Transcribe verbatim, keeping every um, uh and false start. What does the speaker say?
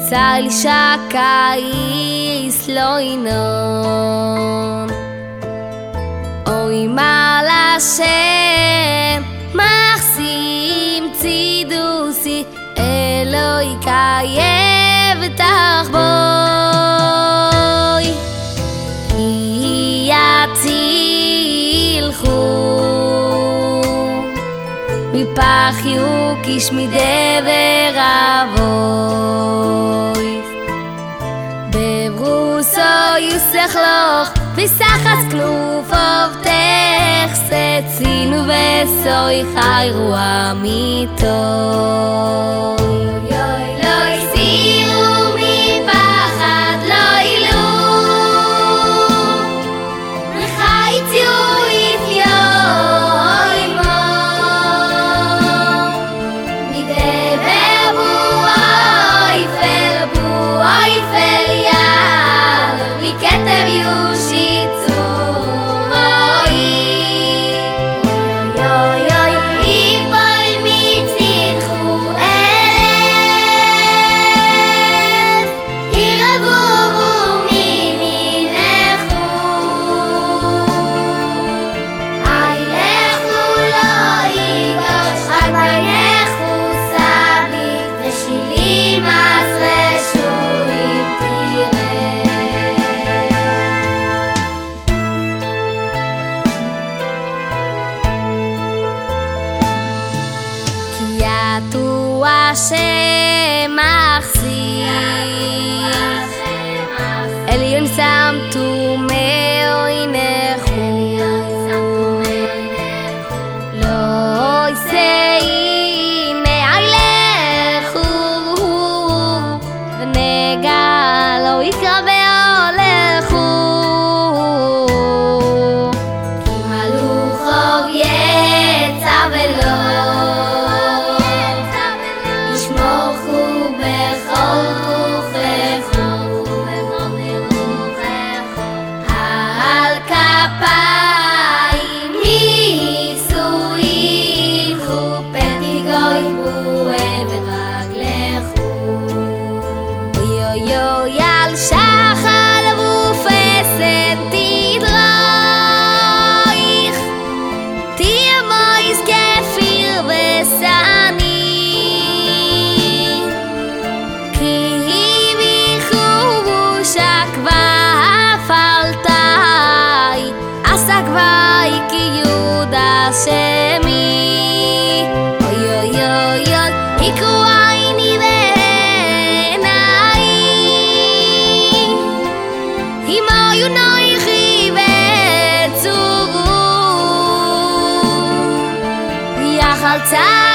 צר לי שהקיץ לא ינון, אוי מה לשם מחסים צידוסי, אלוהי קייב תך בוי, כי יצילכו מפח יוקיש מדבר אבוי, בברוסו יוסך לוך וסחס כנוף אובטך, סצינו וסוי חיירו אמיתו. לא הסירו מפחד, לא אילו וחייציו יפיו עמו, מדבר בו אויפל בו אויפל יד, מכתב יושיצו רואי, יוי יוי יפול מצילכו אלף, ירבובו ממינכו, אי לכו לא יגוש, רק בינכו סבי, ושילים אז רשועים תראה. כי יתו השם מחזיק, עליון שמתו מעינכו, לא ישאי מעילכו, ונגע לא יקרא והולכו, כי מלוך חוב יצא ולא ישמורכו בכל רוחכו, על כפיים נישואיכו, פתי גוי בואה ברגלכו, אוי אוי אוי על שחל ופסת תדרייך, תהיה מויס כפיר וסני, כי הביכו שכבה פלטאי, עשה כבאי כי יהודה שמי, אוי אוי אוי אוי יקרו עיני ועיניי, אמו יונויכי וצורו, יחל צר